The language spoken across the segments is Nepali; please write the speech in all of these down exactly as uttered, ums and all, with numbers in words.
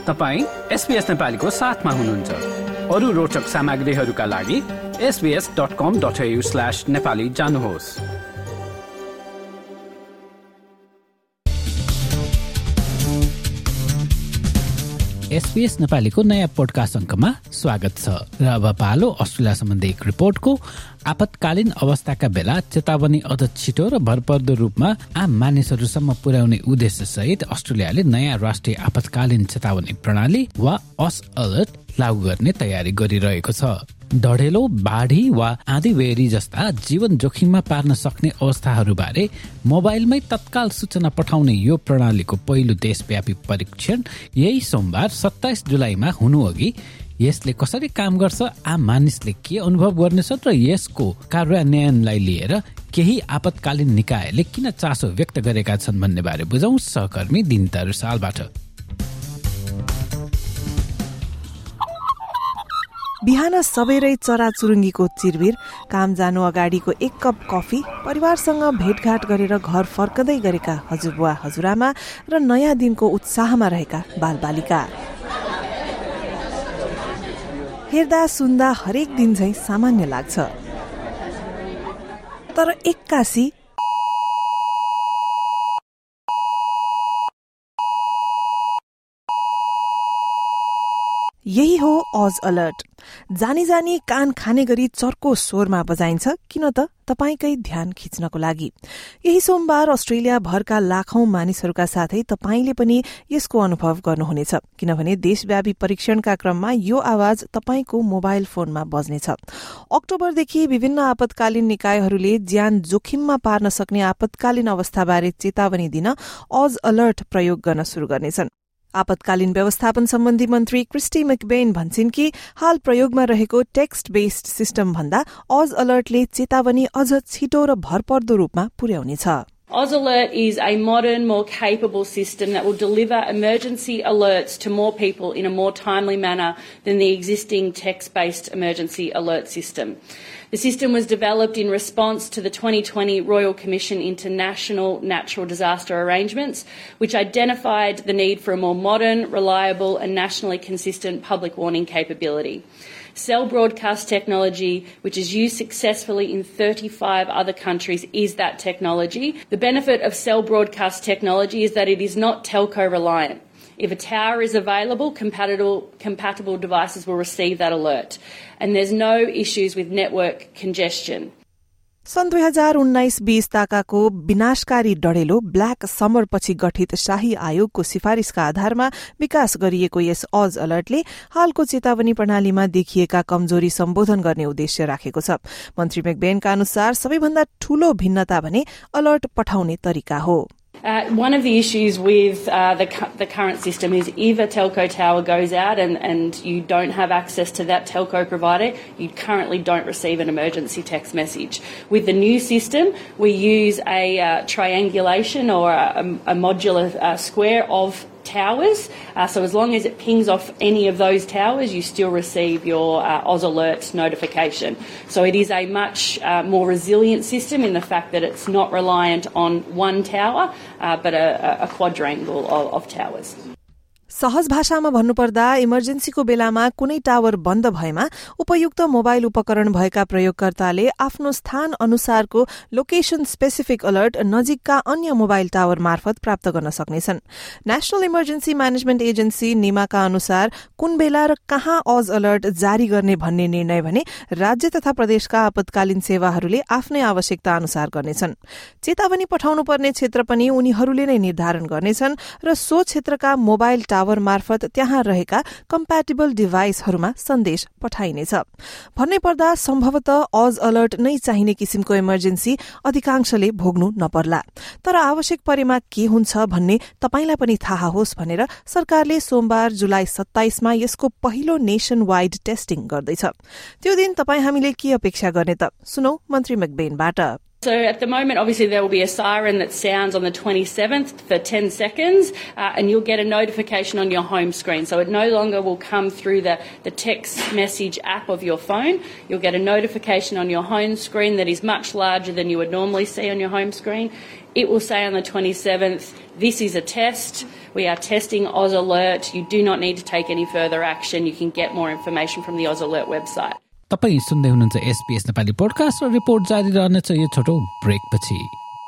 तपाईँ एसबीएस नेपालीको साथमा हुनुहुन्छ। अरू रोचक सामग्रीहरूका लागि SBS dot com dot AU slash Nepali जानुहोस्। एसबीएस नेपालीको नयाँ पोडकास्ट अङ्कमा स्वागत छ र अब पालो अस्ट्रेलिया सम्बन्धी एक रिपोर्टको। आपतकालीन अवस्थाका बेला चेतावनी अझ छिटो र भरपर्दो रूपमा आम मानिसहरूसम्म पुर्याउने उद्देश्य सहित अस्ट्रेलियाले नयाँ राष्ट्रिय आपतकालीन चेतावनी प्रणाली वा अस अलर्ट लागू गर्ने तयारी गरिरहेको छ। डढेलो, बाढी वा आँधी बेह्री जस्ता जीवन जोखिममा पार्न सक्ने अवस्थाहरूबारे मोबाइलमै तत्काल सूचना पठाउने यो प्रणालीको पहिलो देशव्यापी परीक्षण यही सोमबार सत्ताइस जुलाईमा हुनु अघि यसले कसरी काम गर्छ, आम मानिसले के अनुभव गर्नेछन् र यसको कार्यान्वयनलाई लिएर केही आपतकालीन निकायले किन चासो व्यक्त गरेका छन् भन्ने बारे बुझौं सहकर्मी दिनता रुसालबाट। बिहान सबेरै चराचुरुङ्गीको चिरबिर, काम जानु अगाडिको एक कप कफी, परिवारसँग भेटघाट गरेर घर फर्कदै गरेका हजुरबुवा हजुरआमा र नयाँ दिनको उत्साहमा रहेका बालबालिका। हेर्दा सुन्दा हरेक दिन झैं सामान्य लाग्छ, तर एक्कासी यही हो अज अलर्ट। जानी जानी कान खाने गरी चर्को स्वरमा बजाइन्छ, किन त तपाईकै ध्यान खिच्नको लागि। यही सोमबार अस्ट्रेलिया भरका लाखौं मानिसहरूका साथै तपाईले पनि यसको अनुभव गर्नुहुनेछ, किनभने देशव्यापी परीक्षणका क्रममा यो आवाज तपाईको मोबाइल फोनमा बज्नेछ। अक्टोबरदेखि विभिन्न आपतकालीन निकायहरूले ज्यान जोखिममा पार्न सक्ने आपतकालीन अवस्थाबारे चेतावनी दिन अज अलर्ट प्रयोग गर्न शुरू गर्नेछन्। आपतकालीन व्यवस्थापन सम्बन्धी मन्त्री क्रिस्टी मैकबेन भन्छन् कि हाल प्रयोगमा रहेको टेक्स्ट बेस्ड सिस्टम भन्दा अज अलर्टले चेतावनी अझ छिटो र भरपर्दो रूपमा पुर्याउनेछ। Oz Alert is a modern, more capable system that will deliver emergency alerts to more people in a more timely manner than the existing text-based emergency alert system. The system was developed in response to the twenty twenty Royal Commission into National Natural Disaster Arrangements, which identified the need for a more modern, reliable and nationally consistent public warning capability. Cell broadcast technology, which is used successfully in thirty-five other countries, is that technology. The benefit of cell broadcast technology is that it is not telco reliant. If a tower is available, compatible, compatible devices will receive that alert. And there's no issues with network congestion. सन् दुई हजार उन्नाइस बीस ताकाको विनाशकारी डढेलो ब्ल्याक समर पछि गठित शाही आयोगको सिफारिशका आधारमा विकास गरिएको यस अज अलर्टले हालको चेतावनी प्रणालीमा देखिएका कमजोरी सम्बोधन गर्ने उद्देश्य राखेको छ। मन्त्री मैकबेनका अनुसार सबैभन्दा ठूलो भिन्नता भने अलर्ट पठाउने तरिका हो। Uh, one of the issues with uh, the, cu- the current system is if a telco tower goes out and, and you don't have access to that telco provider, you currently don't receive an emergency text message. With the new system, we use a uh, triangulation or a, a modular uh, square of towers. Uh, so as long as it pings off any of those towers, you still receive your uh, Oz Alert notification. So it is a much uh, more resilient system in the fact that it's not reliant on one tower, uh, but a, a quadrangle of, of towers. सहज भाषामा भन्नुपर्दा इमर्जेन्सीको बेलामा कुनै टावर बन्द भएमा उपयुक्त मोबाइल उपकरण भएका प्रयोगकर्ताले आफ्नो स्थान अनुसारको लोकेशन स्पेसिफिक अलर्ट नजिकका अन्य मोबाइल टावर मार्फत प्राप्त गर्न सक्नेछन्। नेशनल इमर्जेन्सी म्यानेजमेन्ट एजेन्सी निमाका अनुसार कुन बेला र कहाँ अज अलर्ट जारी गर्ने भन्ने निर्णय भने राज्य तथा प्रदेशका आपतकालीन सेवाहरूले आफ्नै आवश्यकता अनुसार गर्नेछन्। चेतावनी पठाउनु पर्ने क्षेत्र पनि उनीहरूले नै निर्धारण गर्नेछन् र सो क्षेत्रका मोबाइल टावर मार्फत त्यहाँ रहेका कम्प्याटिबल डिभाइसहरूमा सन्देश पठाइनेछ। भन्नै पर्दा सम्भवतः अज अलर्ट नै चाहिने किसिमको इमर्जेन्सी अधिकांशले भोग्नु नपर्ला, तर आवश्यक परेमा के हुन्छ भन्ने तपाईलाई पनि थाहा होस् भनेर सरकारले सोमबार जुलाई सत्ताइसमा यसको पहिलो नेशन वाइड टेस्टिङ गर्दैछ। त्यो दिन तपाई हामीले के अपेक्षा गर्ने त सुनौ मन्त्री मैकबेनबाट। So at the moment, obviously, there will be a siren that sounds on the twenty-seventh for ten seconds, uh, and you'll get a notification on your home screen. So it no longer will come through the, the text message app of your phone. You'll get a notification on your home screen that is much larger than you would normally see on your home screen. It will say on the twenty-seventh, this is a test. We are testing Oz Alert. You do not need to take any further action. You can get more information from the Oz Alert website. तपाईं सुन्दै हुनुहुन्छ एसपीएस नेपाली पोडकास्ट र रिपोर्ट जारी रहनेछ यो छोटो ब्रेक पछि।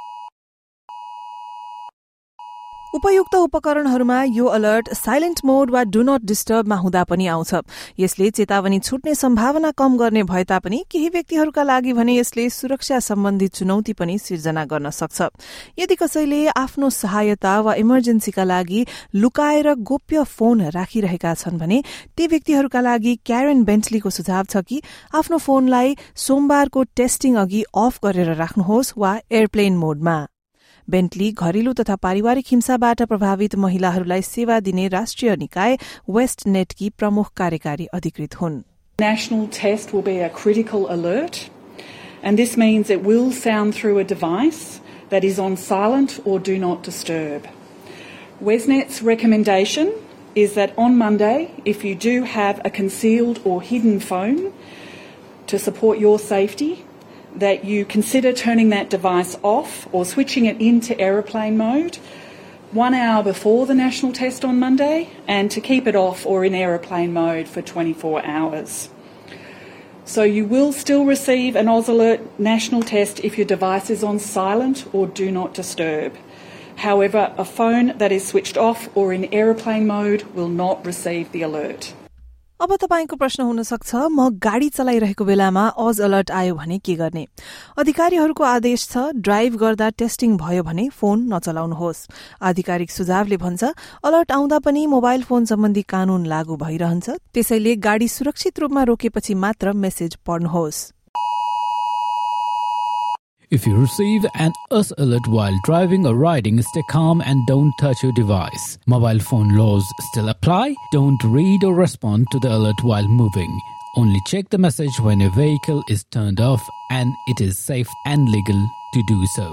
उपयुक्त उपकरणहरूमा यो अलर्ट साइलेन्ट मोड वा डु नट डिस्टर्बमा हुँदा पनि आउँछ। यसले चेतावनी छुट्ने सम्भावना कम गर्ने भए तापनि केही व्यक्तिहरूका लागि भने यसले सुरक्षा सम्बन्धी चुनौती पनि सिर्जना गर्न सक्छ। यदि कसैले आफ्नो सहायता वा इमर्जेन्सीका लागि लुकाएर गोप्य फोन राखिरहेका छन् भने ती व्यक्तिहरूका लागि क्यारेन बेन्टलीको सुझाव छ कि आफ्नो फोनलाई सोमबारको टेस्टिङ अघि अफ गरेर राख्नुहोस् वा एयरप्लेन मोडमा। बेन्टली घरेलु तथा पारिवारिक हिंसाबाट प्रभावित महिलाहरूलाई सेवा दिने राष्ट्रिय निकाय वेस्टनेटकी प्रमुख कार्यकारी अधिकृत हुन्। National test will be a critical alert, and this means it will sound through a device that is on silent or do not disturb. Westnet's recommendation is that on Monday, if you do have a concealed or hidden phone, to support your safety, that you consider turning that device off or switching it into aeroplane mode one hour before the national test on Monday, and to keep it off or in aeroplane mode for twenty-four hours. So you will still receive an Oz Alert national test if your device is on silent or do not disturb. However, a phone that is switched off or in aeroplane mode will not receive the alert. अब तपाईको प्रश्न हुन सक्छ, म गाडी चलाइरहेको बेलामा अज अलर्ट आयो भने के गर्ने? अधिकारीहरूको आदेश छ, ड्राइभ गर्दा टेस्टिङ भयो भने फोन नचलाउनुहोस्। आधिकारिक सुझावले भन्छ, अलर्ट आउँदा पनि मोबाइल फोन सम्बन्धी कानून लागू भइरहन्छ, त्यसैले गाडी सुरक्षित रूपमा रोकेपछि मात्र मेसेज पढ्नुहोस्। If you receive an U S alert while driving or riding, stay calm and don't touch your device. Mobile phone laws still apply. Don't read or respond to the alert while moving. Only check the message when your vehicle is turned off and it is safe and legal to do so.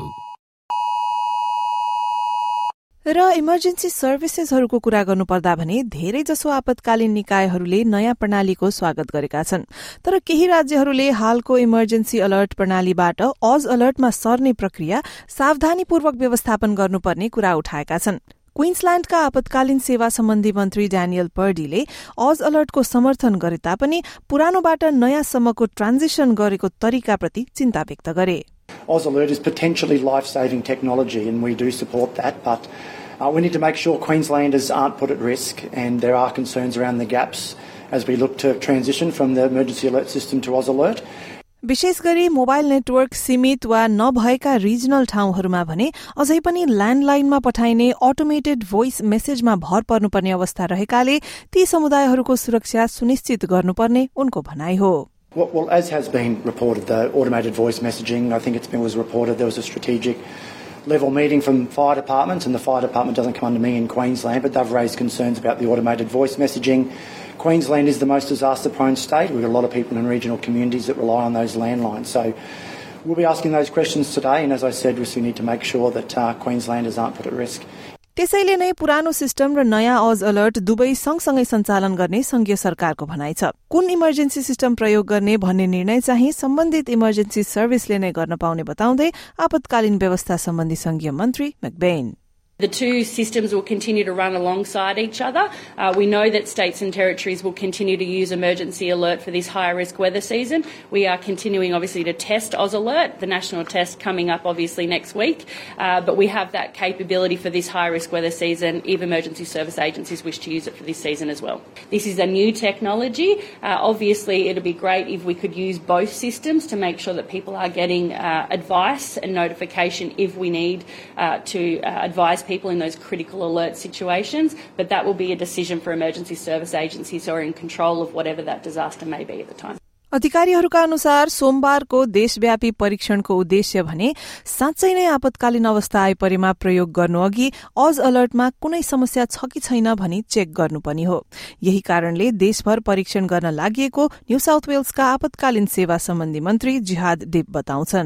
र इमर्जेन्सी सर्भिसेसहरूको कुरा गर्नुपर्दा भने धेरै जसो आपतकालीन निकायहरूले नयाँ प्रणालीको स्वागत गरेका छन्, तर केही राज्यहरूले हालको इमर्जेन्सी अलर्ट प्रणालीबाट अज अलर्टमा सर्ने प्रक्रिया सावधानीपूर्वक व्यवस्थापन गर्नुपर्ने कुरा उठाएका छन्। क्वीन्सल्याण्डका आपतकालीन सेवा सम्बन्धी मन्त्री ड्यानियल पर्डीले अज अलर्टको समर्थन गरे तापनि पुरानोबाट नयाँसम्मको ट्रान्जिसन गरेको तरिकाप्रति चिन्ता व्यक्त गरे। Oz Alert is potentially life-saving technology, and we do support that, but uh, we need to make sure Queenslanders aren't put at risk, and there are concerns around the gaps as we look to transition from the emergency alert system to Oz Alert. विशेष गरी मोबाइल नेटवर्क सीमित वा नभएका रिजनल ठाउँहरूमा भने अझै पनि ल्यान्डलाइनमा पठाइने अटोमेटेड भोइस मेसेजमा भर पर्नुपर्ने अवस्था रहेकाले ती समुदायहरूको सुरक्षा सुनिश्चित गर्नुपर्ने उनको भनाइ हो। Well, well, as has been reported, the automated voice messaging, I think it's been was reported there was a strategic level meeting from fire departments, and the fire department doesn't come under me in Queensland, but they've raised concerns about the automated voice messaging. Queensland is the most disaster-prone state. We've got a lot of people in regional communities that rely on those landlines. So we'll be asking those questions today, and as I said, we need to make sure that uh, Queenslanders aren't put at risk. त्यसैले नै पुरानो सिस्टम र नयाँ अज अलर्ट दुवै सँगसँगै सञ्चालन गर्ने संघीय सरकारको भनाइ छ। कुन इमर्जेन्सी सिस्टम प्रयोग गर्ने भन्ने निर्णय चाहिँ सम्बन्धित इमर्जेन्सी सर्भिसले नै गर्न पाउने बताउँदै आपतकालीन व्यवस्था सम्बन्धी संघीय मन्त्री मैकबेन। The two systems will continue to run alongside each other. Uh, we know that states and territories will continue to use emergency alert for this high risk weather season. We are continuing obviously to test Oz Alert, the national test coming up obviously next week, uh, but we have that capability for this high risk weather season if emergency service agencies wish to use it for this season as well. This is a new technology. Uh, obviously it would be great if we could use both systems to make sure that people are getting uh, advice and notification if we need uh, to uh, advise people in those critical alert situations, but that will be a decision for emergency service agencies who are in control of whatever that disaster may be at the time. अधिकारीहरूका अनुसार सोमबारको देशव्यापी परीक्षणको उद्देश्य भने साँच्चै नै आपतकालीन अवस्था आइपरेमा प्रयोग गर्नु अघि अज अलर्टमा कुनै समस्या छ कि छैन भनी चेक गर्नु पनि हो। यही कारणले देशभर परीक्षण गर्न लागि न्यू साउथ वेल्सका आपतकालीन सेवा सम्बन्धी मन्त्री जिहाद डिप बताउँछन्।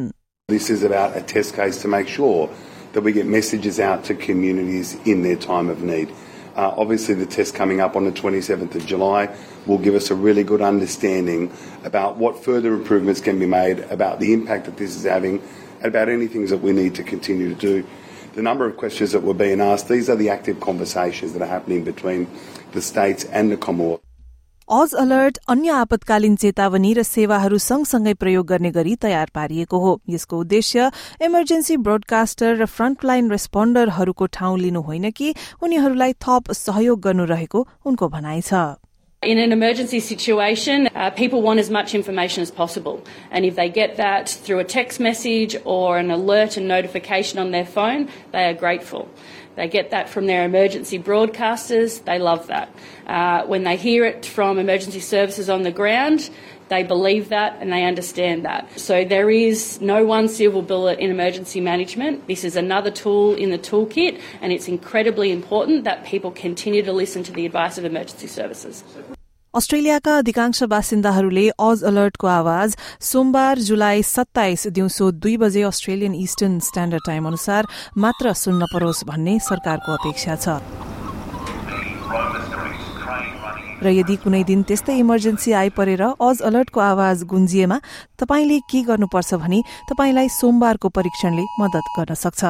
This is about a test case to make sure that we get messages out to communities in their time of need. Uh, obviously, the test coming up on the twenty-seventh of July will give us a really good understanding about what further improvements can be made, about the impact that this is having, and about any things that we need to continue to do. The number of questions that were being asked, these are the active conversations that are happening between the states and the Commonwealth. अज अलर्ट अन्य आपतकालीन चेतावनी र सेवाहरू सँगसँगै प्रयोग गर्ने गरी तयार पारिएको हो। यसको उद्देश्य इमर्जेन्सी ब्रोडकास्टर र फ्रन्टलाइन रेस्पोन्डरहरूको ठाउँ लिनु होइन कि उनीहरूलाई थप सहयोग गर्नु रहेको उनको भनाइ छ। In an emergency situation, uh, people want as much information as possible. And if they get that through a text message or an alert and notification on their phone, they are grateful. They get that from their emergency broadcasters. They love that. Uh, when they hear it from emergency services on the ground, they believe that and they understand that. So there is no one silver bullet in emergency management. This is another tool in the toolkit, and it's incredibly important that people continue to listen to the advice of emergency services. अस्ट्रेलियाका अधिकांश बासिन्दाहरूले अज अलर्टको आवाज सोमबार जुलाई सत्ताइस दिउँसो दुई बजे अस्ट्रेलियन इस्टर्न स्ट्याण्डर्ड टाइम अनुसार मात्र सुन्न परोस् भन्ने सरकारको अपेक्षा छ। र यदि कुनै दिन त्यस्तै इमर्जेन्सी आइपरेर अज अलर्टको आवाज गुन्जिएमा तपाईले के गर्नुपर्छ भनी तपाईलाई सोमबारको परीक्षणले मद्दत गर्न सक्छ।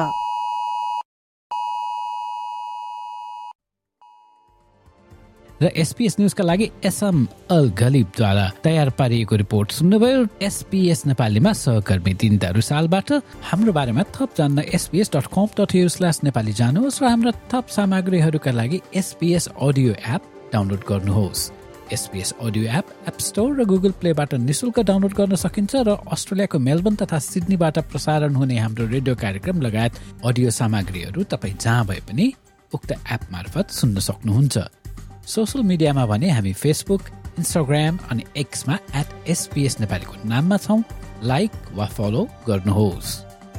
र एसपीएस न्यूजका लागि एसएम अल गलिबद्वारा तयार पारिएको रिपोर्ट सुन्नुभयो। एसपीएस नेपालीमा सहकर्मी दिन दारुसालबाट। हाम्रो बारेमा थप जान्न SPS dot com dot AU slash Nepali जानुहोस् र हाम्रा थप सामग्रीहरूका लागि एसपीएस अडियो एप डाउनलोड गर्नुहोस्। SPS audio app app store र गुगल प्लेबाट निशुल्क डाउनलोड गर्न सकिन्छ र अस्ट्रेलियाको मेलबर्न तथा सिडनीबाट प्रसारण हुने हाम्रो रेडियो कार्यक्रम लगायत अडियो सामग्रीहरू तपाईँ जहाँ भए पनि उक्त एप मार्फत सुन्न सक्नुहुन्छ। सोशल मिडियामा भने हामी फेसबुक, इन्स्टाग्राम अनि एक्समा एट एसपीएस नेपालीको नाममा छौं। लाइक वा फलो गर्नुहोस्।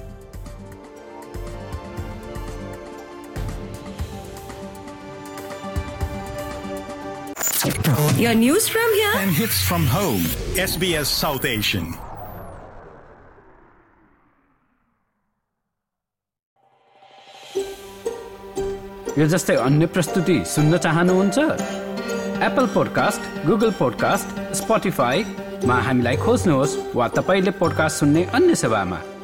Your news from here and hits from home. S B S South Asian. यो जस्तै अन्य प्रस्तुति सुन्न चाहनुहुन्छ? एप्पल पोडकास्ट, गुगल पोडकास्ट, स्पोटिफाईमा हामीलाई खोज्नुहोस् वा तपाईले पोडकास्ट सुन्ने अन्य सेवामा।